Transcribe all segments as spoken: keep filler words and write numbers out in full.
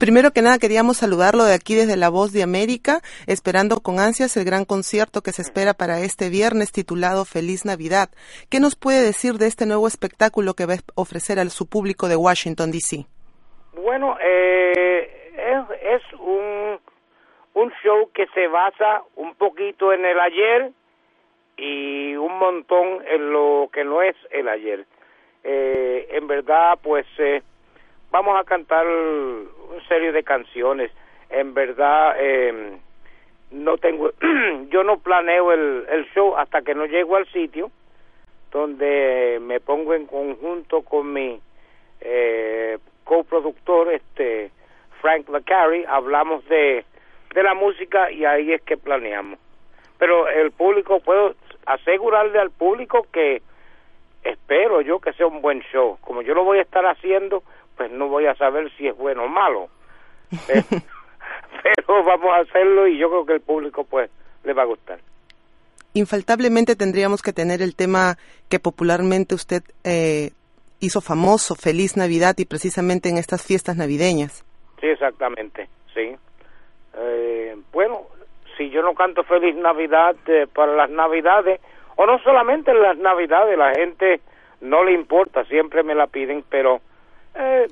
Primero que nada queríamos saludarlo de aquí desde La Voz de América, esperando con ansias el gran concierto que se espera para este viernes titulado Feliz Navidad. ¿Qué nos puede decir de este nuevo espectáculo que va a ofrecer a su público de Washington, D C? Bueno, eh, es, es un, un show que se basa un poquito en el ayer y un montón en lo que no es el ayer. Eh, en verdad, pues eh, vamos a cantar una serie de canciones. En verdad, eh, no tengo, yo no planeo el, el show hasta que no llego al sitio, donde me pongo en conjunto con mi eh, coproductor, este Frank LaCarrie, hablamos de, de la música y ahí es que planeamos. Pero el público, puedo asegurarle al público que espero yo que sea un buen show. Como yo lo voy a estar haciendo, pues no voy a saber si es bueno o malo. Pero, pero vamos a hacerlo y yo creo que el público pues le va a gustar. Infaltablemente tendríamos que tener el tema que popularmente usted eh, hizo famoso, Feliz Navidad, y precisamente en estas fiestas navideñas. Sí, exactamente, sí. Eh, bueno, si yo no canto Feliz Navidad eh, para las Navidades, o no solamente en las Navidades, la gente no le importa, siempre me la piden, pero eh,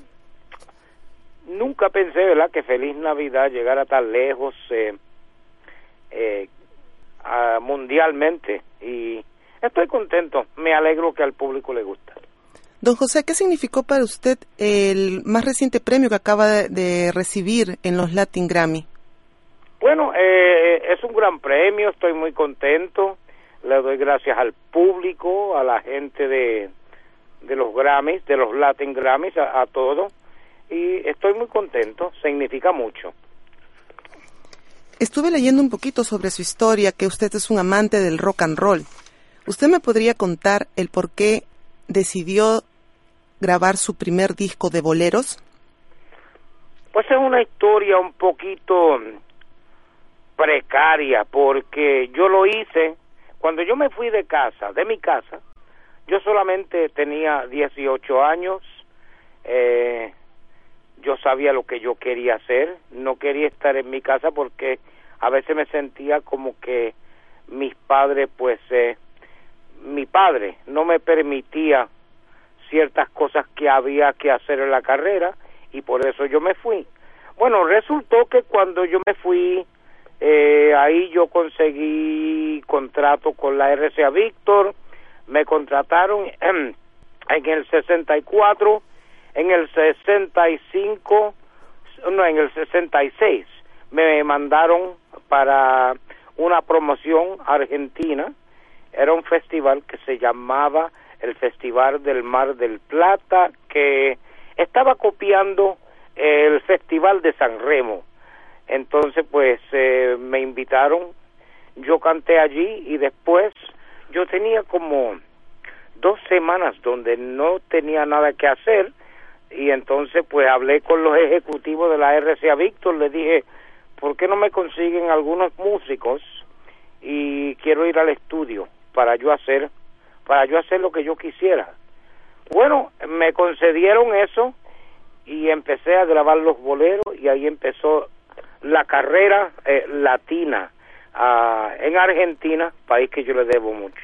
nunca pensé, ¿verdad?, que Feliz Navidad llegara tan lejos eh, eh, a, mundialmente, y estoy contento, me alegro que al público le gusta. Don José, ¿qué significó para usted el más reciente premio que acaba de, de recibir en los Latin Grammy? Bueno, eh, es un gran premio, estoy muy contento, le doy gracias al público, a la gente de, de los Grammys, de los Latin Grammys, a, a todos, y estoy muy contento, significa mucho. Estuve leyendo un poquito sobre su historia, que usted es un amante del rock and roll. ¿Usted me podría contar el por qué decidió grabar su primer disco de boleros? Pues es una historia un poquito precaria, porque yo lo hice cuando yo me fui de casa, de mi casa. Yo solamente tenía dieciocho años, eh, yo sabía lo que yo quería hacer, no quería estar en mi casa porque a veces me sentía como que mis padres, pues, eh, mi padre no me permitía ciertas cosas que había que hacer en la carrera y por eso yo me fui. Bueno, resultó que cuando yo me fui, eh, ahí yo conseguí contrato con la R C A Víctor, me contrataron en, en el sesenta y cuatro, en el sesenta y cinco, no, en el sesenta y seis me mandaron para una promoción argentina. Era un festival que se llamaba el Festival del Mar del Plata, que estaba copiando el Festival de San Remo. Entonces, pues, eh, me invitaron, yo canté allí y después yo tenía como dos semanas donde no tenía nada que hacer y entonces, pues, hablé con los ejecutivos de la R C A Víctor, les dije, ¿por qué no me consiguen algunos músicos? Y quiero ir al estudio para yo hacer para yo hacer lo que yo quisiera. Bueno, me concedieron eso y empecé a grabar los boleros y ahí empezó la carrera eh, latina uh, en Argentina, país que yo le debo mucho.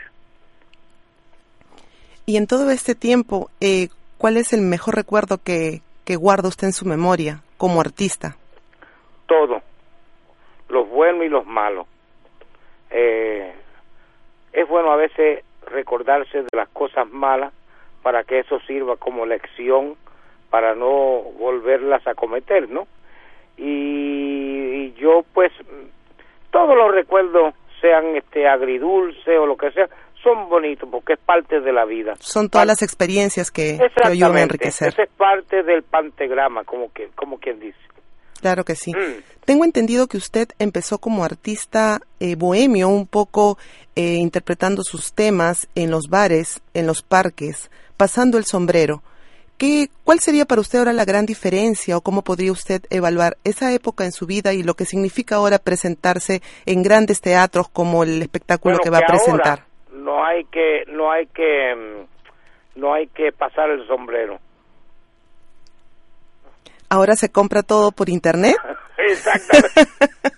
Y en todo este tiempo, eh, ¿cuál es el mejor recuerdo que, que guarda usted en su memoria como artista? Todo, los buenos y los malos. Eh, es bueno a veces recordarse de las cosas malas para que eso sirva como lección para no volverlas a cometer, ¿no? Y, y yo pues todos los recuerdos, sean este agridulce o lo que sea, son bonitos porque es parte de la vida. Son todas Par- las experiencias que, que ayudan a enriquecer. Esa es parte del pantegrama, como que como quien dice. Claro que sí. Mm. Tengo entendido que usted empezó como artista eh, bohemio, un poco eh, interpretando sus temas en los bares, en los parques, pasando el sombrero. ¿Qué, ¿Cuál sería para usted ahora la gran diferencia o cómo podría usted evaluar esa época en su vida y lo que significa ahora presentarse en grandes teatros como el espectáculo bueno, que va que a presentar? No hay que, no hay que, no hay que pasar el sombrero. ¿Ahora se compra todo por internet? Exactamente.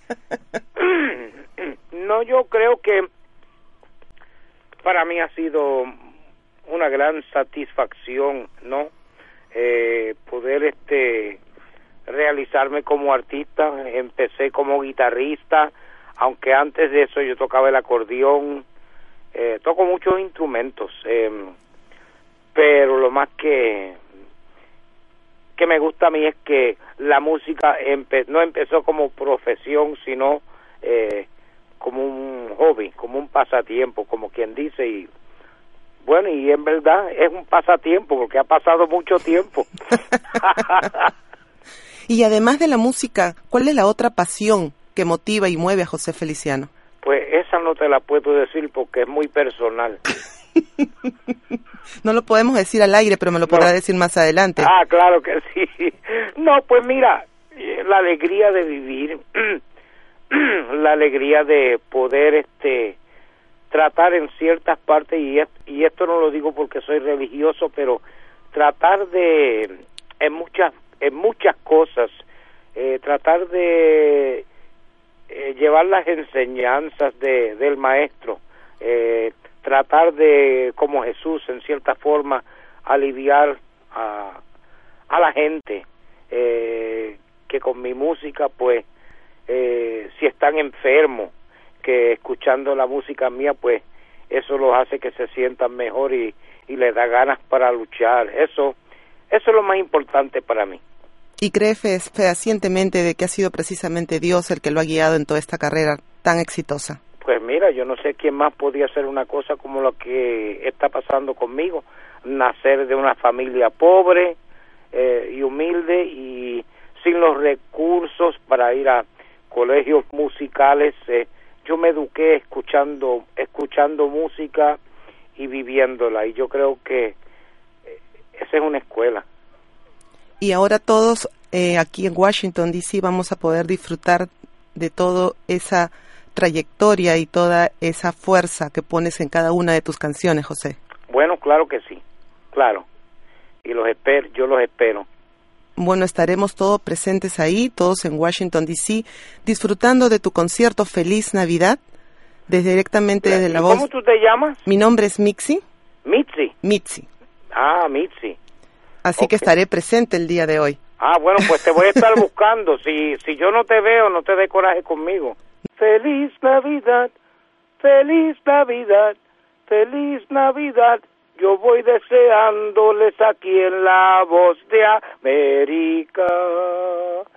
No, yo creo que para mí ha sido una gran satisfacción, ¿no? Eh, poder este realizarme como artista. Empecé como guitarrista, aunque antes de eso yo tocaba el acordeón, eh, toco muchos instrumentos, eh, pero lo más que que me gusta a mí es que la música empe no empezó como profesión, sino eh, como un hobby, como un pasatiempo, como quien dice, y bueno, y en verdad es un pasatiempo porque ha pasado mucho tiempo. Y además de la música, ¿cuál es la otra pasión que motiva y mueve a José Feliciano? Pues esa no te la puedo decir porque es muy personal. No lo podemos decir al aire, pero me lo podrá no. decir más adelante. Ah, claro que sí. No, pues mira, la alegría de vivir, la alegría de poder este tratar en ciertas partes, y, es, y esto no lo digo porque soy religioso, pero tratar de, en muchas, en muchas cosas, eh, tratar de eh, llevar las enseñanzas de, del maestro, eh, tratar de, como Jesús, en cierta forma, aliviar a, a la gente, eh, que con mi música, pues, eh, si están enfermos, que escuchando la música mía, pues, eso los hace que se sientan mejor y, y les da ganas para luchar. Eso, eso es lo más importante para mí. ¿Y cree fe fehacientemente de que ha sido precisamente Dios el que lo ha guiado en toda esta carrera tan exitosa? Pues mira, yo no sé quién más podía hacer una cosa como lo que está pasando conmigo, nacer de una familia pobre eh, y humilde y sin los recursos para ir a colegios musicales. Eh, yo me eduqué escuchando, escuchando música y viviéndola, y yo creo que eh, esa es una escuela. Y ahora todos eh, aquí en Washington, D C vamos a poder disfrutar de toda esa trayectoria y toda esa fuerza que pones en cada una de tus canciones, José. Bueno, claro que sí, claro. Y los espero, yo los espero. Bueno, estaremos todos presentes ahí, todos en Washington, D C, disfrutando de tu concierto Feliz Navidad, desde directamente desde la voz. ¿Cómo tú te llamas? Mi nombre es Mitzi. Mitzi. Mitzi. Ah, Mitzi. Así okay. que estaré presente el día de hoy. Ah, bueno, pues te voy a estar buscando. Si, si yo no te veo, no te dé coraje conmigo. Feliz Navidad, feliz Navidad, feliz Navidad. Yo voy deseándoles aquí en La Voz de América.